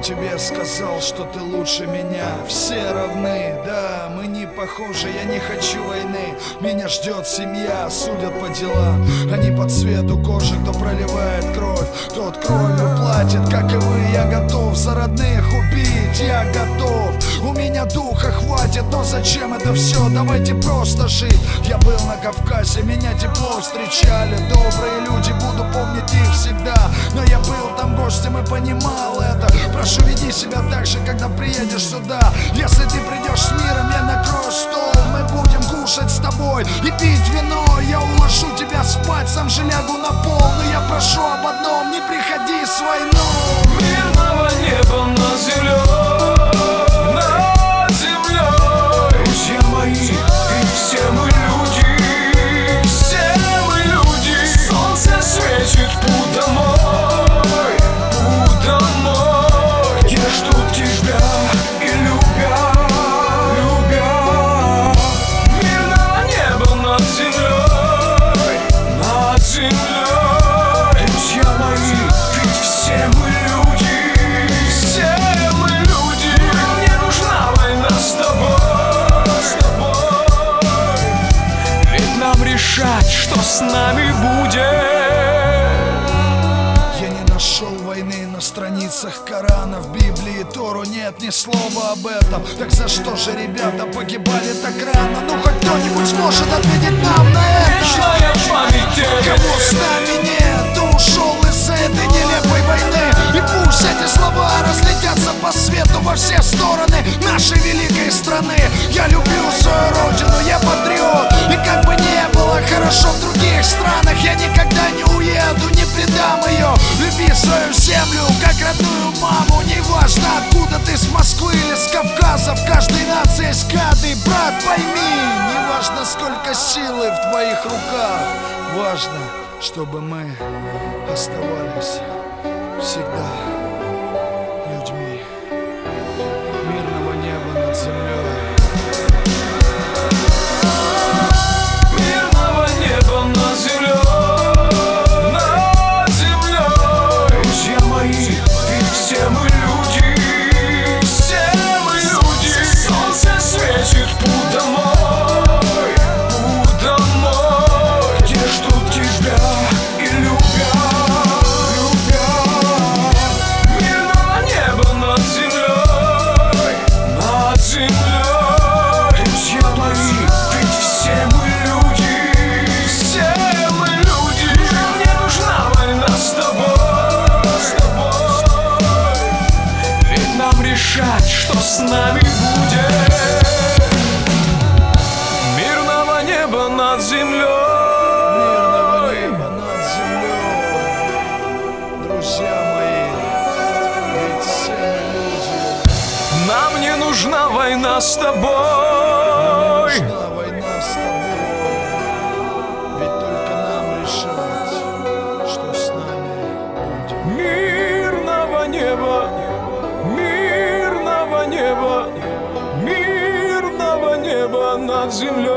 тебе сказал, что ты лучше меня. Все равны, да, мы не похожи. Я не хочу войны, меня ждет семья. Судят по делам, а не по цвету кожи. Кто проливает кровь, тот кровью платит. Как и вы, я готов за родных убить. Я готов, у меня духа хватит. Но зачем это все, давайте просто жить. Я был на Кавказе, меня тепло встречали. Добрые люди, буду помнить их всегда. Но я был там гостем и понимал это. Прошу, веди себя так же, когда приедешь сюда. Если ты придешь с миром, я накрою стол. Мы будем кушать с тобой и пить вино. Я уложу тебя спать, сам же лягу на пол. Но я прошу об одном, не приходи с войной. Мирного неба над землей, над землей. Друзья мои, ведь все мы люди, все мы люди. Солнце светит, путь домой, путь домой. Где ждут тебя и любят, любят. Мирного неба над землей, над землей. Друзья мои, ведь все мы люди, все мы люди. Мне нужна война с тобой, ведь нам решать, что с нами будет. Я не нашел войны на страницах Корана. В Библии, Тору нет ни слова об этом. Так за что же ребята погибали так рано? Ну хоть кто-нибудь сможет ответить нам на это. Вечная память тем, Кого с нами нет, ушел из этой нелепой войны. И пусть эти слова разлетятся по свету во все стороны нашей великой страны. Я люблю свою родину, я патриот. И как бы не было хорошо в других странах, я никогда не уеду, не предам ее. Люби свою землю, как родную маму. Неважно, откуда ты, с Москвы или с Кавказа. В каждой нации есть каждый брат, пойми. Неважно, сколько силы в твоих руках, важно, чтобы мы оставались всегда людьми. Мирного неба над землей. мирного неба над землей, над землей. Друзья мои, ведь все мы люди, все мы люди. Солнце светит, путь домой, путь домой. Где ждут тебя и любят, любят. Мирного неба над землей, над землей. Друзья мои, ведь все мы люди, все мы люди. Мне нужна война с тобой, ведь нам решать, что с нами будет. Мирного неба над землей, Мирного неба над землей. Друзья мои, ведь все мы люди. нам не нужна война с тобой. Нужна война с тобой. Ведь только нам решать, что с нами будет. Мирного неба, мирного неба, мирного неба над землей.